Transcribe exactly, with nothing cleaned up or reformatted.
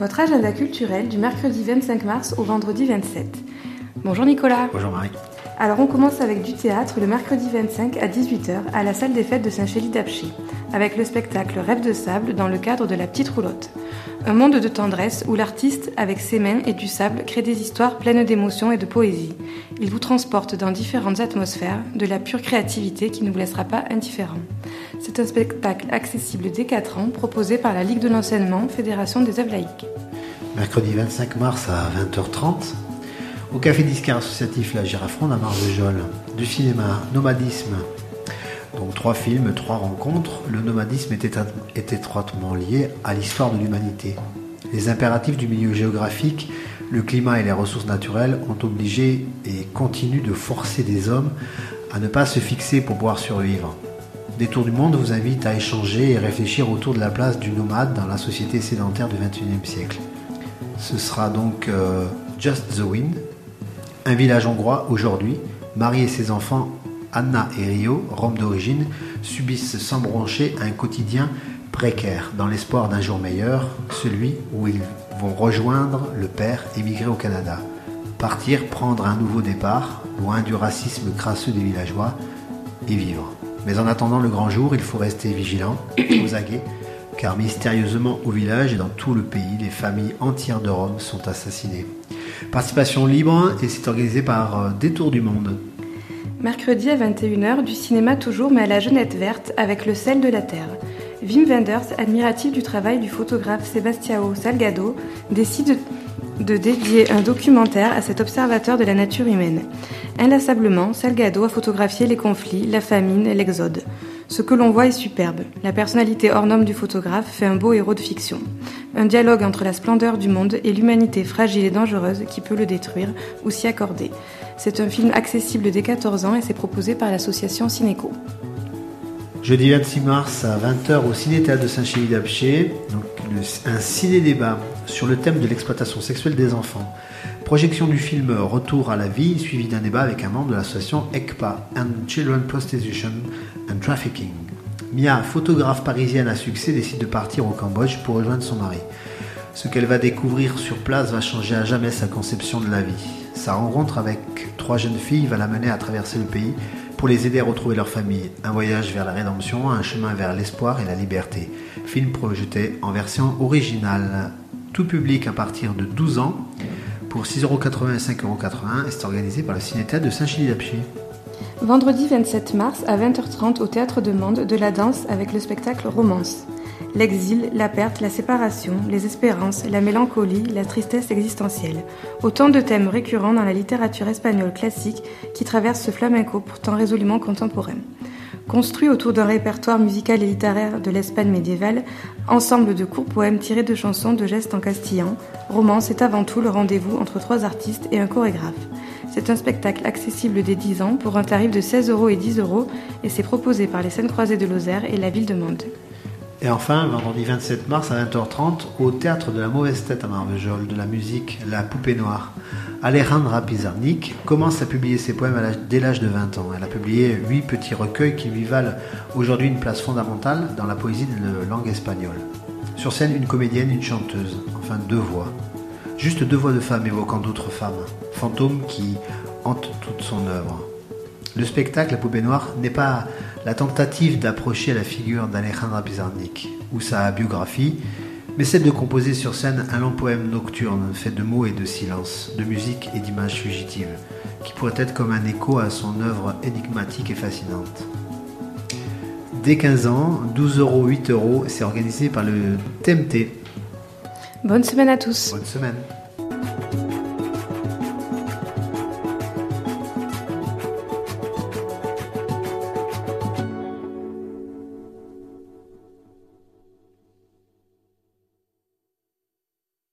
votre agenda culturel du mercredi vingt-cinq mars au vendredi vingt-sept. Bonjour Nicolas. Bonjour Marie. Alors on commence avec du théâtre le mercredi vingt-cinq à dix-huit heures à la salle des fêtes de Saint-Chély-d'Apcher, avec le spectacle Rêve de sable dans le cadre de La Petite Roulotte. Un monde de tendresse où l'artiste, avec ses mains et du sable, crée des histoires pleines d'émotions et de poésie. Il vous transporte dans différentes atmosphères, de la pure créativité qui ne vous laissera pas indifférent. C'est un spectacle accessible dès quatre ans, proposé par la Ligue de l'enseignement, Fédération des œuvres laïques. Mercredi vingt-cinq mars à vingt heures trente, au Café Disquaire associatif La Girafronde à Marvejols, du cinéma Nomadisme. Donc trois films, trois rencontres. Le nomadisme est, état, est étroitement lié à l'histoire de l'humanité. Les impératifs du milieu géographique, le climat et les ressources naturelles ont obligé et continuent de forcer des hommes à ne pas se fixer pour pouvoir survivre. Des Tours du Monde vous invitent à échanger et réfléchir autour de la place du nomade dans la société sédentaire du vingt et unième siècle. Ce sera donc euh, Just the Wind, un village hongrois aujourd'hui. Marie et ses enfants, Anna et Rio, Roms d'origine, subissent sans broncher un quotidien précaire dans l'espoir d'un jour meilleur, celui où ils vont rejoindre le père émigré au Canada. Partir, prendre un nouveau départ, loin du racisme crasseux des villageois, et vivre. Mais en attendant le grand jour, il faut rester vigilant, aux aguets, car mystérieusement au village et dans tout le pays, les familles entières de Roms sont assassinées. Participation libre et c'est organisé par Des Tours du Monde. Mercredi à vingt et une heures, du cinéma toujours mais à la Jeunette verte avec Le sel de la terre. Wim Wenders, admiratif du travail du photographe Sebastião Salgado, décide de dédier un documentaire à cet observateur de la nature humaine. Inlassablement, Salgado a photographié les conflits, la famine, l'exode. Ce que l'on voit est superbe. La personnalité hors norme du photographe fait un beau héros de fiction. Un dialogue entre la splendeur du monde et l'humanité fragile et dangereuse qui peut le détruire ou s'y accorder. C'est un film accessible dès quatorze ans et c'est proposé par l'association Cinéco. Jeudi vingt-six mars à vingt heures au Ciné-Théâtre de Saint-Chély-d'Apcher, donc le, un ciné-débat sur le thème de l'exploitation sexuelle des enfants. Projection du film Retour à la vie, suivi d'un débat avec un membre de l'association E C P A, and Children Prostitution and Trafficking. Mia, photographe parisienne à succès, décide de partir au Cambodge pour rejoindre son mari. Ce qu'elle va découvrir sur place va changer à jamais sa conception de la vie. Sa rencontre avec trois jeunes filles va la mener à traverser le pays pour les aider à retrouver leur famille. Un voyage vers la rédemption, un chemin vers l'espoir et la liberté. Film projeté en version originale. Tout public à partir de douze ans, pour six euros quatre-vingts et cinq euros quatre-vingts, et c'est organisé par le Ciné-Théâtre de Saint-Chély-d'Apcher. Vendredi vingt-sept mars à vingt heures trente au Théâtre de Mende, de la danse avec le spectacle Romance. L'exil, la perte, la séparation, les espérances, la mélancolie, la tristesse existentielle. Autant de thèmes récurrents dans la littérature espagnole classique qui traverse ce flamenco pourtant résolument contemporain. Construit autour d'un répertoire musical et littéraire de l'Espagne médiévale, ensemble de courts poèmes tirés de chansons de gestes en castillan, Romance est avant tout le rendez-vous entre trois artistes et un chorégraphe. C'est un spectacle accessible dès dix ans pour un tarif de seize euros et dix euros et c'est proposé par les Scènes Croisées de Lozère et la ville de Mende. Et enfin, vendredi vingt-sept mars à vingt heures trente, au Théâtre de la Mauvaise Tête à Marvejols, de la musique La Poupée Noire. Alejandra Pizarnik commence à publier ses poèmes à l'âge, dès l'âge de vingt ans. Elle a publié huit petits recueils qui lui valent aujourd'hui une place fondamentale dans la poésie de langue espagnole. Sur scène, une comédienne, une chanteuse, enfin deux voix. Juste deux voix de femmes évoquant d'autres femmes, fantômes qui hantent toute son œuvre. Le spectacle La Poupée Noire n'est pas la tentative d'approcher la figure d'Alejandra Pizarnik ou sa biographie, mais celle de composer sur scène un long poème nocturne fait de mots et de silence, de musique et d'images fugitives, qui pourrait être comme un écho à son œuvre énigmatique et fascinante. Dès quinze ans, douze euros, huit euros, c'est organisé par le T M T. Bonne semaine à tous. Bonne semaine.